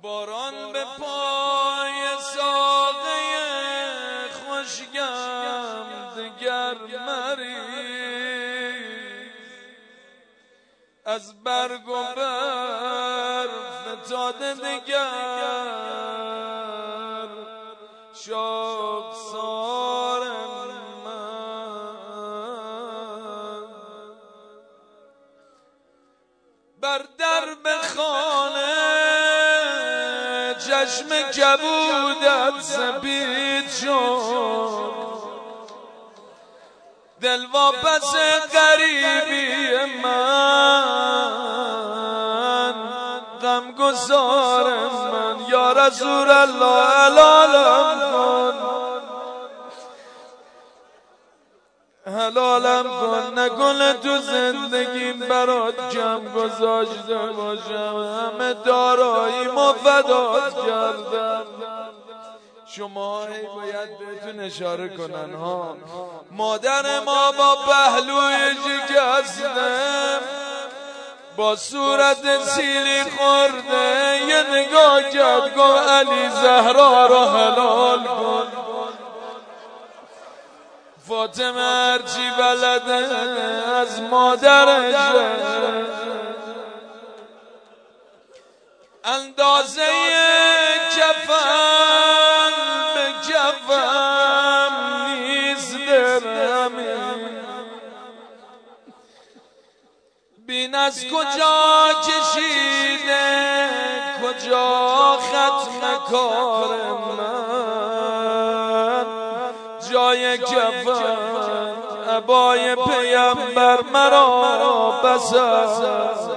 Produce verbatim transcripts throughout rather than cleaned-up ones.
باران به پای ساقه خوشگم دگر مری از برگ و برف فتاده دگر شاخسار من بر درب خانه چشم کبودت سپید شد دل واپس غریبی من غمگسار من یا رسول الله حلالم کن حلالم کن نکنه تو زندگیم برات کم گذاشته باشم همه داراییمو فدات کردم شما هی باید بهتون اشاره کنن ها مادر ما با پهلوی شکسته با صورت سیلی خورده یه نگاه کرد گفت علی زهرا رو حلال کن فاطمه هرچی بلده از مادرش اندازه کفن به کفم نیست درمی بین از کجا کشیده کجا ختم کار من جای کفن عبای پیامبر مرا بس است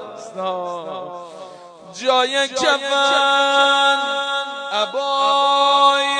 جای کفن عبای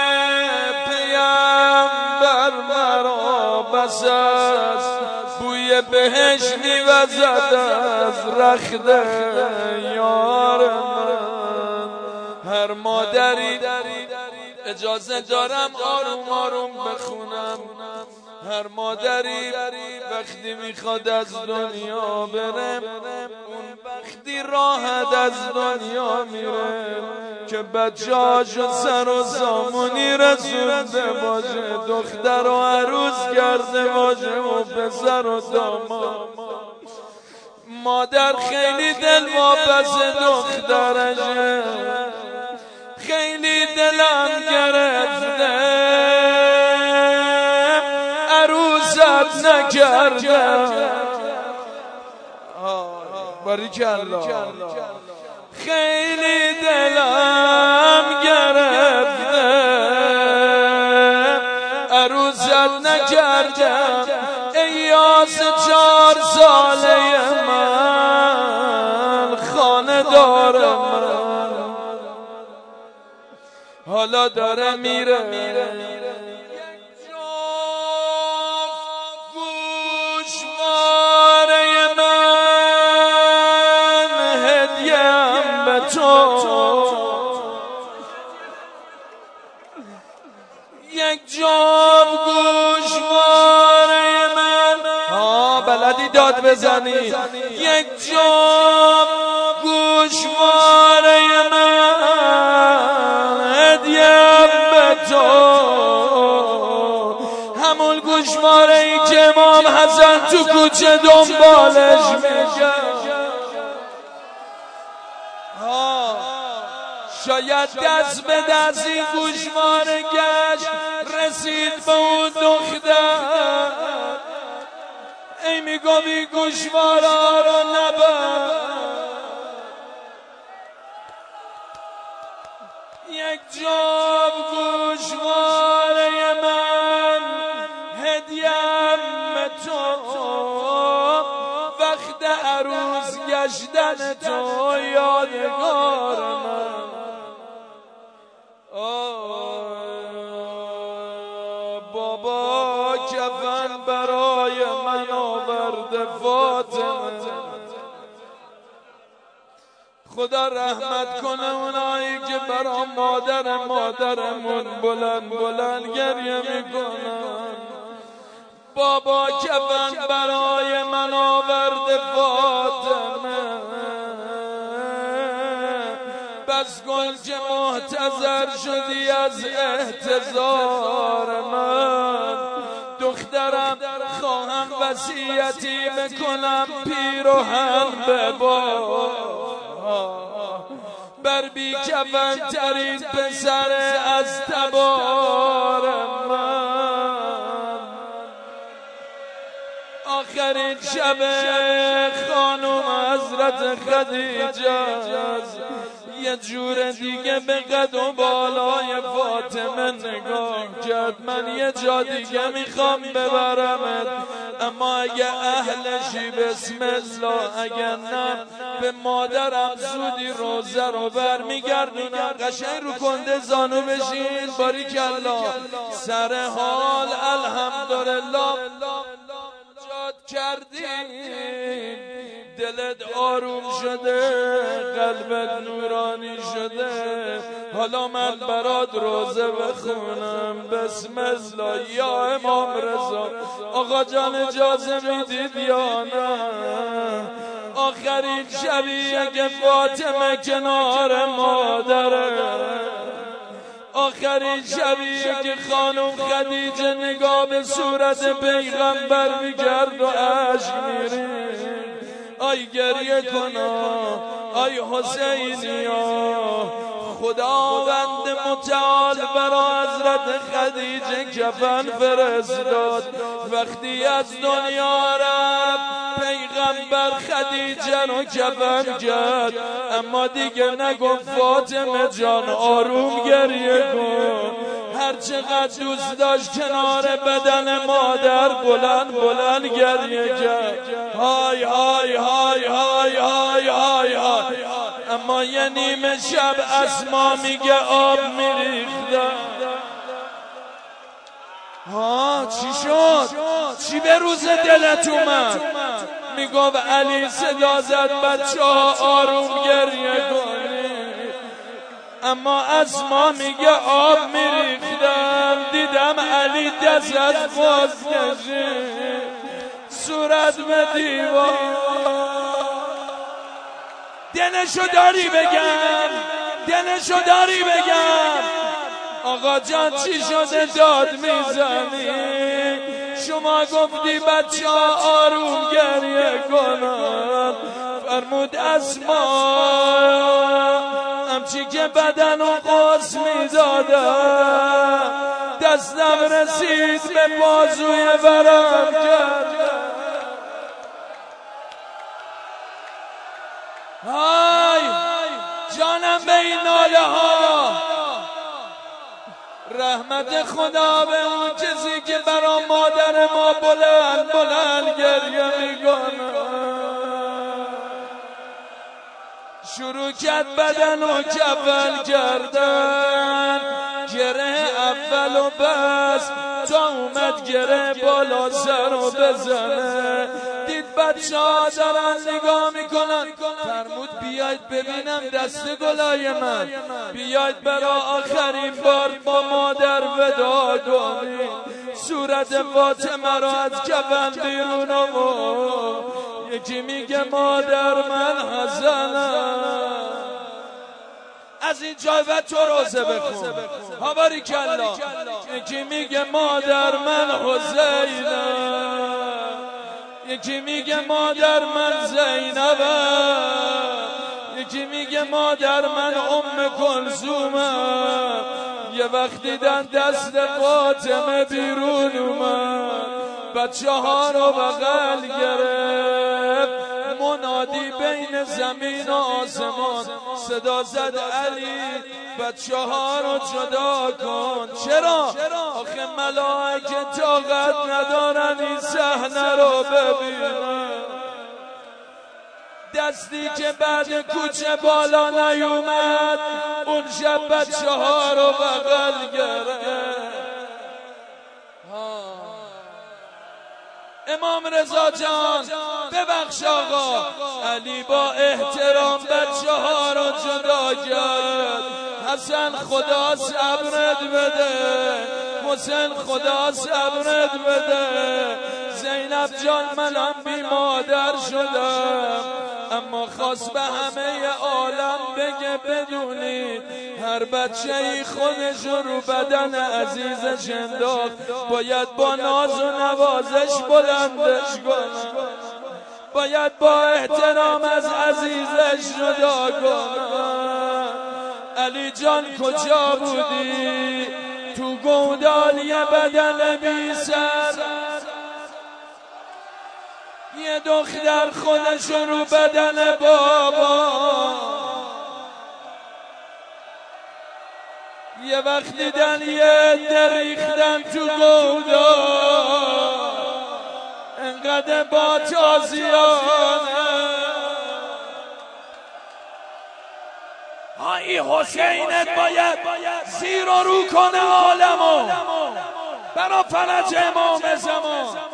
پیامبر مرا بس است بوی بهش میوزد از رخت یار من هر مادری اجازه دارم آروم آروم بخونم هر مادری وقتی میخواد از دنیا بره اون وقتی راحت از دنیا میره که بچه‌هاشو سر و سامونی رسونده باشه دختر و عروس کرده باشه و پسر و داماد مادر خیلی دل واپس دخترشه خیلی دلم گرفته عروست نکرده باریکالله خیلی دلم گرفته عروست نکردم ای یاس چار ساله من خانه دارم حالا داره میره گوشواره من هدیم به تو یک جام گوشواره من ها بلدی داد بزنی یک جام گوشواره من هدیم به تو همون گوشواره ای که امام حسن تو کوچه دنبالش میگه شاید دست به دست این گوشواره گشت رسید به اون دختر ای میگوی گوشواره رو نبر یک جام گوشواره من هدیم به تو وقت عروس گشتن تو یادگار من بابا کفن برای من آورده فاطمه خدا رحمت کنه اونایی که برا مادر مادرمون بلند بلند گریه میکنن بابا کفن برای من آورده فاطمه بس گل که محتضر شدی از احتضار من. دخترم خواهم وصیتی بکنم پیراهن ببار، بر بی کفن ترین پسر از تبار من. آخرین شب خانم حضرت خدیجه است، یه جور دیگه به قد و بالای فاطمه نگاه کرد. من یه جا دیگه میخوام ببرمت، اما اگه اهلشی بسم الله، اگه نه به مادرم زودی روزه رو برمیگردونم. قشنگ رو کنده زانو بشین. باریکالله سر حال الحمدلله جاد کردیم، دلت آروم شده، قلبت نورانی شده. حالا من برات روزه بخونم. بسم الله. یا امام رضا آقا جان اجازه میدید یا نه؟ آخرین شبیه که فاطمه کنار مادره، آخرین شبیه که خانم خدیجه نگاه به صورت پیغمبر میکرد و عشق میرید. آی گریه کنا، آی حسینیا، خداوند متعال برا حضرت خدیجه کفن فرستاد. وقتی از دنیا رفت پیغمبر خدیجه رو کفن کرد، اما دیگه نگفت فاطمه جان آروم گریه کن. هر چقدر دوست داشت کنار بدن مادر بلند بلند گریه کرد. های های های های های های های. اما یه نیمه شب اسما میگه آب میریختم. ها چی شد؟ چی به روز دلت اومد؟ میگفت علی صدا زد بچه ها آروم گریه کنید. اما اسما میگه آب میریختم، دیدم علی دست از باز کشید، صورت به دیوار. دلشو داری بگم، دلشو داری بگم. آقا جان چی شده داد میزنی؟ شما گفتی بچه ها آروم گریه کنن، فرمود اسما همچی که بدن و قرص میدادم، دستم رسید به بازوی ورم کرد. های جانم به این ناله ها. رحمت خدا به اون کسی که برا مادر ما بلند بلند گریه میکنه. شروع کرد بدن و کفن کردن، گره اول و بس تا اومد گره بالا سر و بزنه. دید بچه ها دارن نگاه میکنن، فرمود بیاید ببینم دست گلای من، بیاید برا آخرین بار با مادر ودا کنید. صورت فاطمه را از کفن بیرون آورد. یکی میگه مادر من حسنم. از این جای و تو روزه بخون. ها باریکالله. یکی میگه مادر من حسینم، یکی میگه مادر من زینبم، یکی میگه مادر من ام کلثومم. یه وقت دیدن دست فاطمه بیرون اومد، بچه ها رو بغل گرفت. منادی بین زمین و آسمان صدا زد علی بچه ها رو جدا کن. چرا؟ آخه ملائکه طاقت ندارن این صحنه رو ببینن. دستی که بعد کوچه بالا نیومد اون شب بچه ها رو بغل گرفت. امام رضا جان ببخش آقا، علی با احترام بچه ها رو جدا کرد. حسن خدا صبرت بده، حسین خدا صبرت بده. زینب جان منم بی مادر شدم، اما خواست به همه عالم بگه بگه بدونی هر بچه ای خودش رو بدن عزیزش انداخت، باید با ناز و نوازش بلندش کنه، باید با احترام از عزیزش جدا کنه. علی جان کجا بودی تو گودالی بدن بی سر؟ یه دختر خودش رو بدن بابا، یه وقت دیدن یه دریختن تو گودا، انقدر با تازیانه آی حسینت باید زیر و رو کنه عالمو برا فلج امام زمان.